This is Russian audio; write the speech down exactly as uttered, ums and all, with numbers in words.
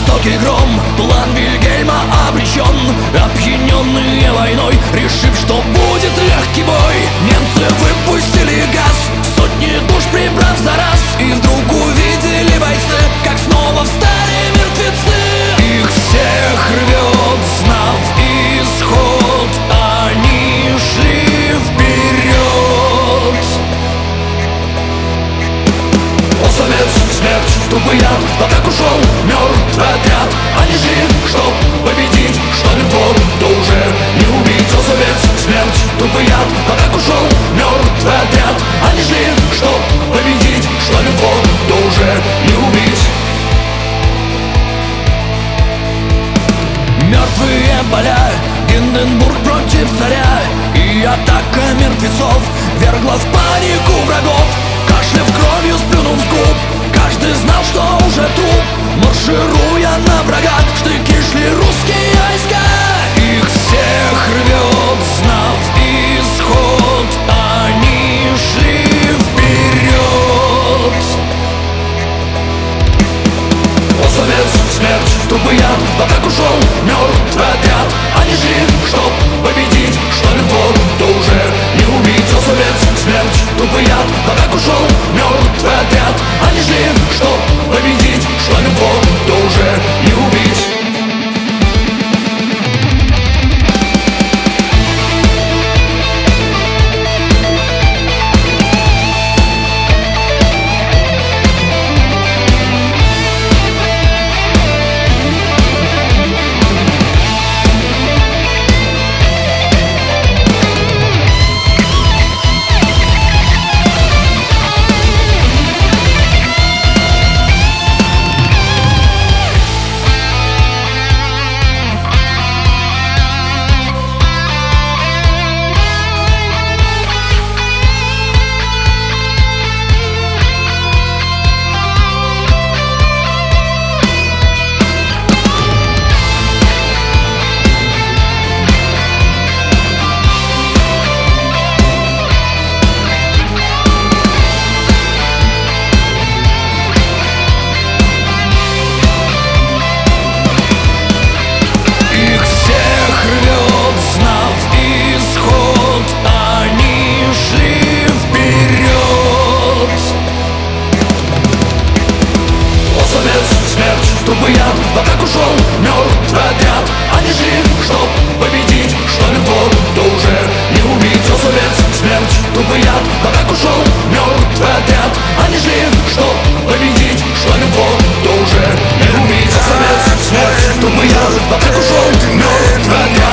жестокий гром, план Вильгельма обречен. Опьяненные войной, решив, что будет легкий бой, немцы выпустили газ, сотни душ прибрав за раз. И вдруг увидели бойцы, как снова встали мертвецы. Их всех рвет, знав исход, они шли вперед. О, совет, смерть, трупы, яд, в атаку шел мертвый отряд. Они шли, чтоб победить, что мертво, то уже не убить. О, совет, смерть, трупы, яд, в атаку шел мертвый отряд. Они шли, чтоб победить, что мертво, то уже не убить. Мертвые поля, Гинденбург против царя, и атака мертвецов вергла в панику врагов. Кашляв кровью, сплюнув с губ, каждый знал, что уже труп. Маршируя на врага, в штыки шли русские войска. Их всех рвет, знав исход, они шли вперед. О, совет, смерть, трупы, яд, в атаку шел мертвый отряд. Они шли, чтоб победить, что мертво, то уже не убить. О, совет, смерть, трупы, яд, в атаку шел мертвый отряд. Они шли, чтоб победить, что мертво, то уже не убить. Трупы, яд, в атаку шел мертвый отряд. Они шли, чтоб победить, что мертво, то уже не убить. О, совет, смерть, трупы, яд, в атаку шел мертвый отряд. Они шли, чтоб победить, что мертво, то уже не убить. О, совет, смерть, трупы, яд, в атаку шел мертвый отряд.